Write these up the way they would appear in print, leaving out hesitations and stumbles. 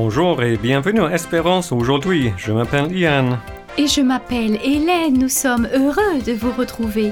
Bonjour et bienvenue à Espérance aujourd'hui. Je m'appelle Ian. Et je m'appelle Hélène. Nous sommes heureux de vous retrouver.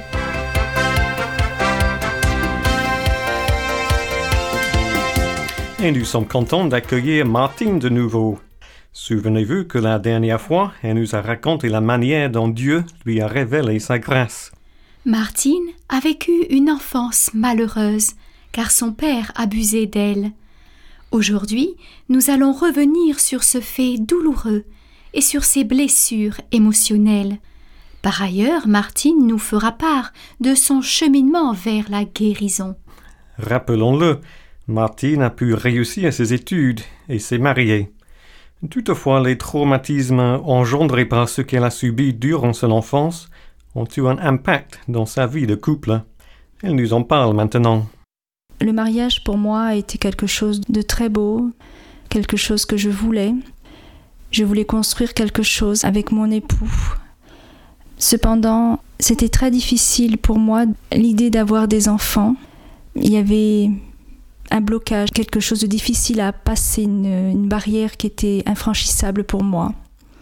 Et nous sommes contents d'accueillir Martine de nouveau. Souvenez-vous que la dernière fois, elle nous a raconté la manière dont Dieu lui a révélé sa grâce. Martine a vécu une enfance malheureuse, car son père abusait d'elle. Aujourd'hui, nous allons revenir sur ce fait douloureux et sur ses blessures émotionnelles. Par ailleurs, Martine nous fera part de son cheminement vers la guérison. Rappelons-le, Martine a pu réussir ses études et s'est mariée. Toutefois, les traumatismes engendrés par ce qu'elle a subi durant son enfance ont eu un impact dans sa vie de couple. Elle nous en parle maintenant. Le mariage pour moi a été quelque chose de très beau, quelque chose que je voulais. Je voulais construire quelque chose avec mon époux. Cependant, c'était très difficile pour moi l'idée d'avoir des enfants. Il y avait un blocage, quelque chose de difficile à passer, une barrière qui était infranchissable pour moi.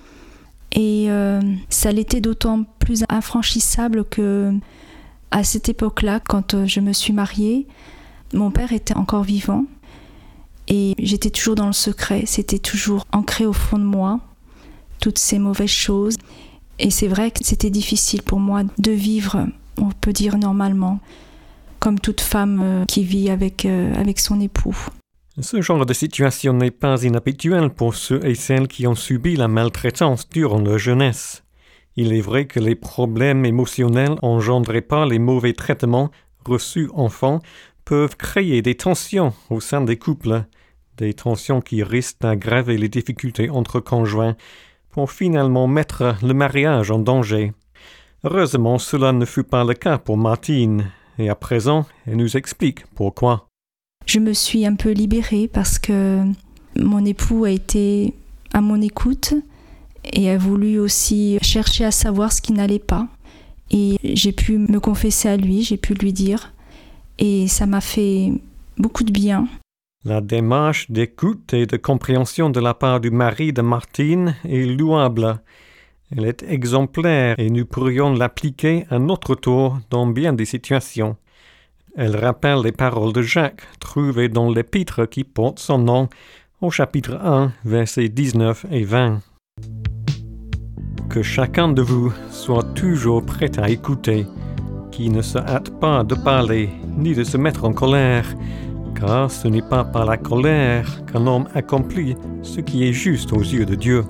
Et ça l'était d'autant plus infranchissable que à cette époque-là, quand je me suis mariée, mon père était encore vivant et j'étais toujours dans le secret. C'était toujours ancré au fond de moi, toutes ces mauvaises choses. Et c'est vrai que c'était difficile pour moi de vivre, on peut dire normalement, comme toute femme qui vit avec son époux. Ce genre de situation n'est pas inhabituel pour ceux et celles qui ont subi la maltraitance durant leur jeunesse. Il est vrai que les problèmes émotionnels engendrés par les mauvais traitements reçus enfants peuvent créer des tensions au sein des couples, des tensions qui risquent d'aggraver les difficultés entre conjoints pour finalement mettre le mariage en danger. Heureusement, cela ne fut pas le cas pour Martine, et à présent, elle nous explique pourquoi. Je me suis un peu libérée parce que mon époux a été à mon écoute et a voulu aussi chercher à savoir ce qui n'allait pas. Et j'ai pu me confesser à lui, j'ai pu lui dire. Et ça m'a fait beaucoup de bien. La démarche d'écoute et de compréhension de la part du mari de Martine est louable. Elle est exemplaire et nous pourrions l'appliquer à notre tour dans bien des situations. Elle rappelle les paroles de Jacques, trouvées dans l'épître qui porte son nom, au chapitre 1, versets 19 et 20. Que chacun de vous soit toujours prêt à écouter, qui ne se hâte pas de parler, ni de se mettre en colère, car ce n'est pas par la colère qu'un homme accomplit ce qui est juste aux yeux de Dieu.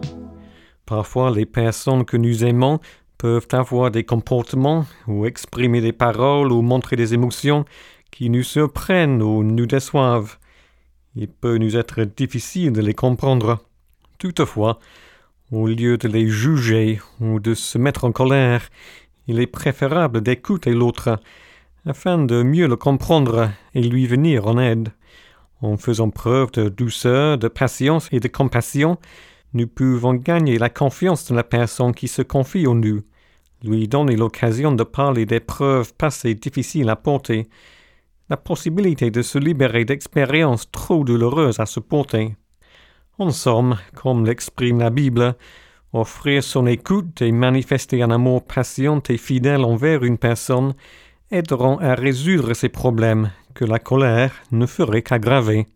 Parfois, les personnes que nous aimons peuvent avoir des comportements ou exprimer des paroles ou montrer des émotions qui nous surprennent ou nous déçoivent. Il peut nous être difficile de les comprendre. Toutefois, au lieu de les juger ou de se mettre en colère, il est préférable d'écouter l'autre afin de mieux le comprendre et lui venir en aide. En faisant preuve de douceur, de patience et de compassion, nous pouvons gagner la confiance de la personne qui se confie en nous, lui donner l'occasion de parler d'épreuves passées difficiles à porter, la possibilité de se libérer d'expériences trop douloureuses à supporter. En somme, comme l'exprime la Bible, offrir son écoute et manifester un amour patient et fidèle envers une personne aideront à résoudre ces problèmes que la colère ne ferait qu'aggraver.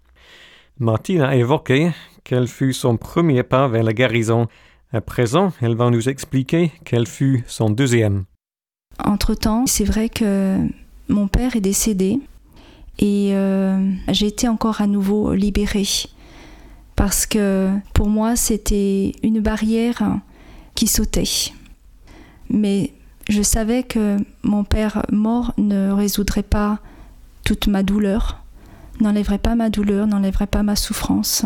Martine a évoqué quel fut son premier pas vers la guérison. À présent, elle va nous expliquer quel fut son deuxième. Entre-temps, c'est vrai que mon père est décédé et j'ai été encore à nouveau libérée. Parce que pour moi, c'était une barrière qui sautait. Mais je savais que mon père mort ne résoudrait pas toute ma douleur, n'enlèverait pas ma douleur, n'enlèverait pas ma souffrance.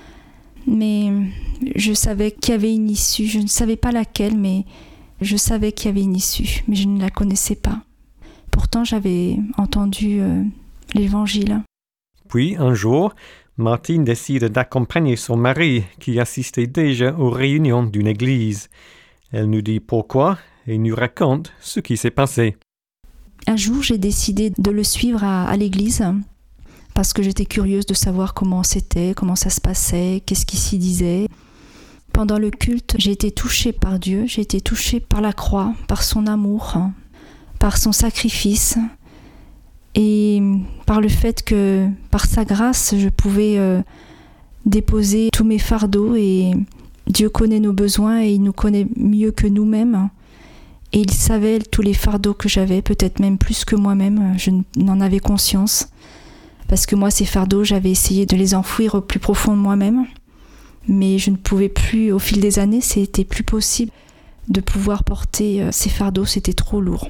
Mais je savais qu'il y avait une issue. Je ne savais pas laquelle, mais je savais qu'il y avait une issue, mais je ne la connaissais pas. Pourtant, j'avais entendu l'Évangile. Puis, un jour, Martine décide d'accompagner son mari qui assistait déjà aux réunions d'une église. Elle nous dit pourquoi et nous raconte ce qui s'est passé. Un jour, j'ai décidé de le suivre à l'église parce que j'étais curieuse de savoir comment c'était, comment ça se passait, qu'est-ce qu'il s'y disait. Pendant le culte, j'ai été touchée par Dieu, j'ai été touchée par la croix, par son amour, par son sacrifice et par le fait que par sa grâce, je pouvais déposer tous mes fardeaux et Dieu connaît nos besoins et il nous connaît mieux que nous-mêmes. Et il savait tous les fardeaux que j'avais, peut-être même plus que moi-même, je n'en avais conscience. Parce que moi, ces fardeaux, j'avais essayé de les enfouir au plus profond de moi-même. Mais je ne pouvais plus, au fil des années, c'était plus possible de pouvoir porter ces fardeaux, c'était trop lourd.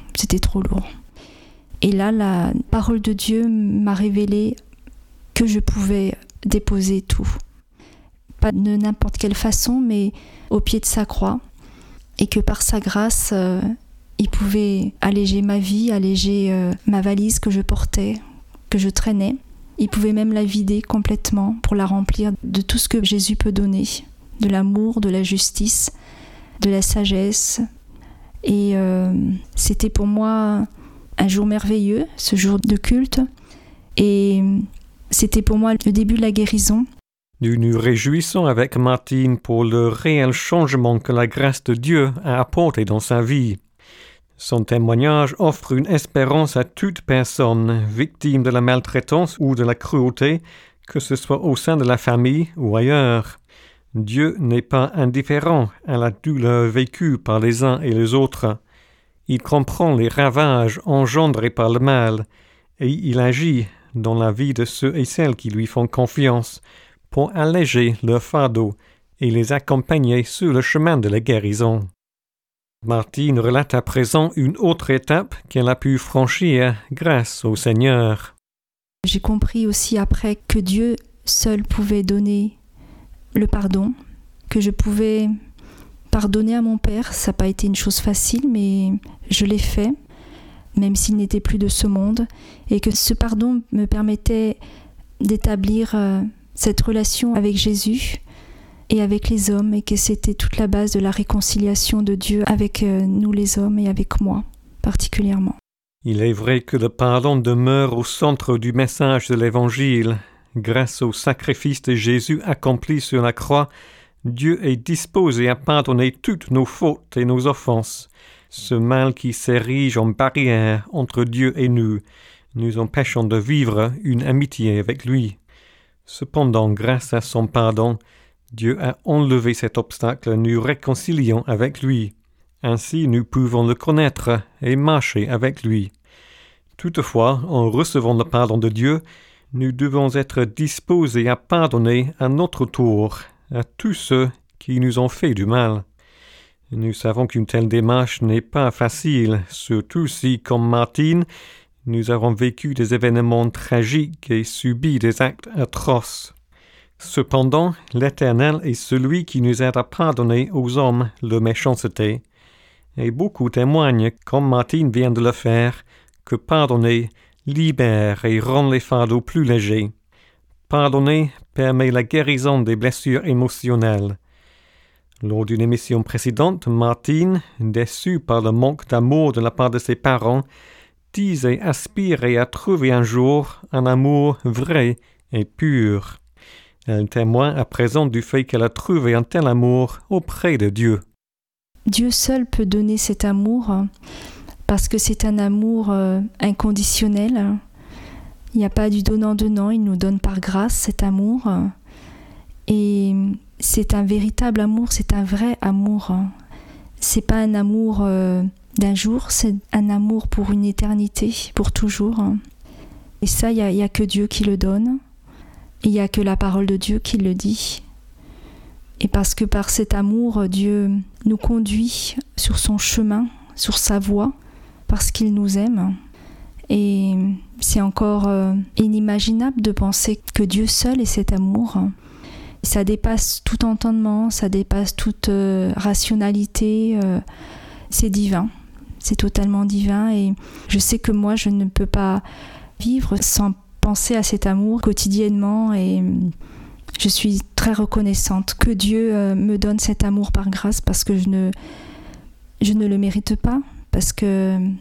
Et là, la parole de Dieu m'a révélé que je pouvais déposer tout. Pas de n'importe quelle façon, mais au pied de sa croix. Et que par sa grâce, il pouvait alléger ma vie, alléger ma valise que je portais, que je traînais. Il pouvait même la vider complètement pour la remplir de tout ce que Jésus peut donner, de l'amour, de la justice, de la sagesse. Et c'était pour moi un jour merveilleux, ce jour de culte. Et c'était pour moi le début de la guérison. Nous nous réjouissons avec Martine pour le réel changement que la grâce de Dieu a apporté dans sa vie. Son témoignage offre une espérance à toute personne victime de la maltraitance ou de la cruauté, que ce soit au sein de la famille ou ailleurs. Dieu n'est pas indifférent à la douleur vécue par les uns et les autres. Il comprend les ravages engendrés par le mal et il agit dans la vie de ceux et celles qui lui font confiance pour alléger leur fardeau et les accompagner sur le chemin de la guérison. Martine relate à présent une autre étape qu'elle a pu franchir grâce au Seigneur. J'ai compris aussi après que Dieu seul pouvait donner le pardon, que je pouvais pardonner à mon père. Ça n'a pas été une chose facile, mais je l'ai fait, même s'il n'était plus de ce monde, et que ce pardon me permettait d'établir cette relation avec Jésus et avec les hommes, et que c'était toute la base de la réconciliation de Dieu avec nous les hommes et avec moi particulièrement. Il est vrai que le pardon demeure au centre du message de l'Évangile. Grâce au sacrifice de Jésus accompli sur la croix, Dieu est disposé à pardonner toutes nos fautes et nos offenses. Ce mal qui s'érige en barrière entre Dieu et nous empêchant de vivre une amitié avec lui. Cependant, grâce à son pardon, Dieu a enlevé cet obstacle, nous réconciliant avec lui. Ainsi, nous pouvons le connaître et marcher avec lui. Toutefois, en recevant le pardon de Dieu, nous devons être disposés à pardonner à notre tour à tous ceux qui nous ont fait du mal. Nous savons qu'une telle démarche n'est pas facile, surtout si, comme Martine, nous avons vécu des événements tragiques et subi des actes atroces. Cependant, l'Éternel est celui qui nous aide à pardonner aux hommes leur méchanceté. Et beaucoup témoignent, comme Martine vient de le faire, que pardonner libère et rend les fardeaux plus légers. Pardonner permet la guérison des blessures émotionnelles. Lors d'une émission précédente, Martine, déçue par le manque d'amour de la part de ses parents, disait aspirer à trouver un jour un amour vrai et pur. Elle témoigne à présent du fait qu'elle a trouvé un tel amour auprès de Dieu. Dieu seul peut donner cet amour parce que c'est un amour inconditionnel. Il n'y a pas du donnant-donnant, il nous donne par grâce cet amour. Et c'est un véritable amour, c'est un vrai amour. C'est pas un amour d'un jour, c'est un amour pour une éternité, pour toujours. Et ça, il n'y a que Dieu qui le donne. Il n'y a que la parole de Dieu qui le dit. Et parce que par cet amour, Dieu nous conduit sur son chemin, sur sa voie, parce qu'il nous aime. Et c'est encore inimaginable de penser que Dieu seul est cet amour. Ça dépasse tout entendement, ça dépasse toute rationalité. C'est divin, c'est totalement divin. Et je sais que moi, je ne peux pas vivre sans penser à cet amour quotidiennement. Et je suis très reconnaissante que Dieu me donne cet amour par grâce, parce que je ne le mérite pas, parce que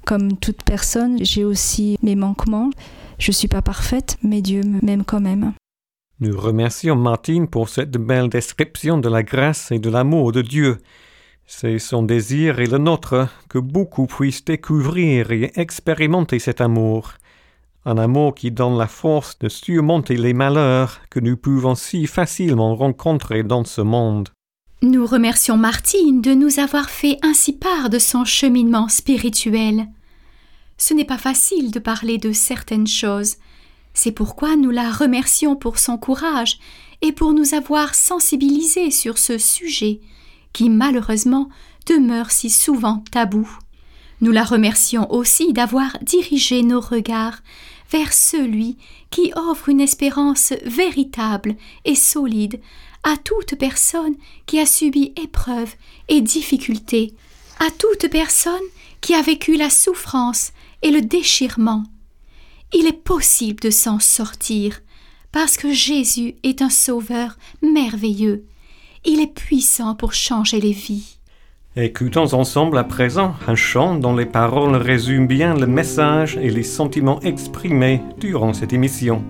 Comme toute personne, j'ai aussi mes manquements. Je ne suis pas parfaite, mais Dieu m'aime quand même. Nous remercions Martine pour cette belle description de la grâce et de l'amour de Dieu. C'est son désir et le nôtre que beaucoup puissent découvrir et expérimenter cet amour. Un amour qui donne la force de surmonter les malheurs que nous pouvons si facilement rencontrer dans ce monde. Nous remercions Martine de nous avoir fait ainsi part de son cheminement spirituel. Ce n'est pas facile de parler de certaines choses. C'est pourquoi nous la remercions pour son courage et pour nous avoir sensibilisés sur ce sujet qui malheureusement demeure si souvent tabou. Nous la remercions aussi d'avoir dirigé nos regards vers celui qui offre une espérance véritable et solide à toute personne qui a subi épreuves et difficultés, à toute personne qui a vécu la souffrance et le déchirement. Il est possible de s'en sortir, parce que Jésus est un sauveur merveilleux. Il est puissant pour changer les vies. Écoutons ensemble à présent un chant dont les paroles résument bien le message et les sentiments exprimés durant cette émission.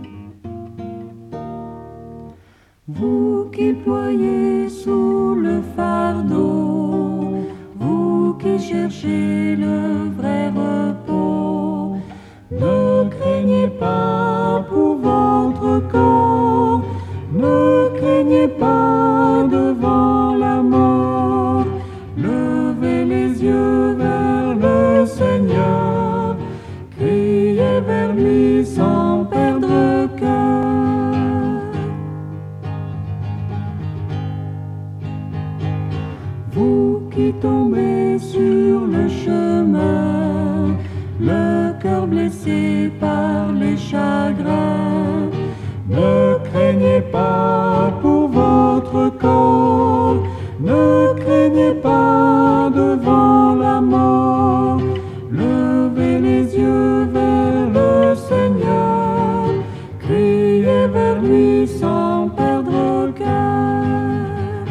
Vous qui ployez sous le fardeau, vous qui cherchez le vrai repos, ne craignez pas pour votre corps, ne craignez pas devant la mort. Levez les yeux vers le Seigneur, criez vers lui sans perdre cœur. Vous qui tombez sur le chemin, le cœur blessé par les chagrins, ne craignez pas pour votre corps, ne craignez pas devant la mort. Levez les yeux vers le Seigneur, criez vers lui sans perdre cœur.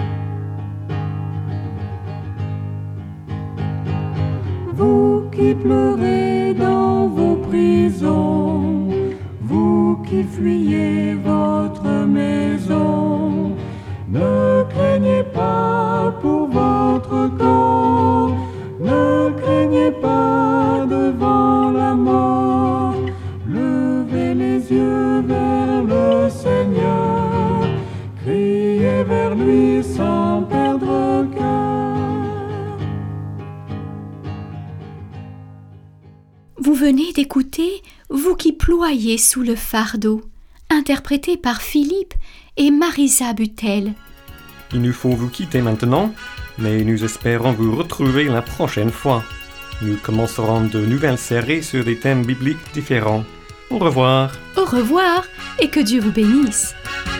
Vous qui pleurez dans vos prisons, vous qui fuyez votre maison, ne craignez pas pour votre corps, ne craignez pas devant la mort. Levez les yeux vers le Seigneur, criez vers lui sans perdre cœur. Vous venez d'écouter « Vous qui ployez sous le fardeau », interprété par Philippe et Marisa Butel. Il nous faut vous quitter maintenant, mais nous espérons vous retrouver la prochaine fois. Nous commencerons de nouvelles séries sur des thèmes bibliques différents. Au revoir. Au revoir et que Dieu vous bénisse.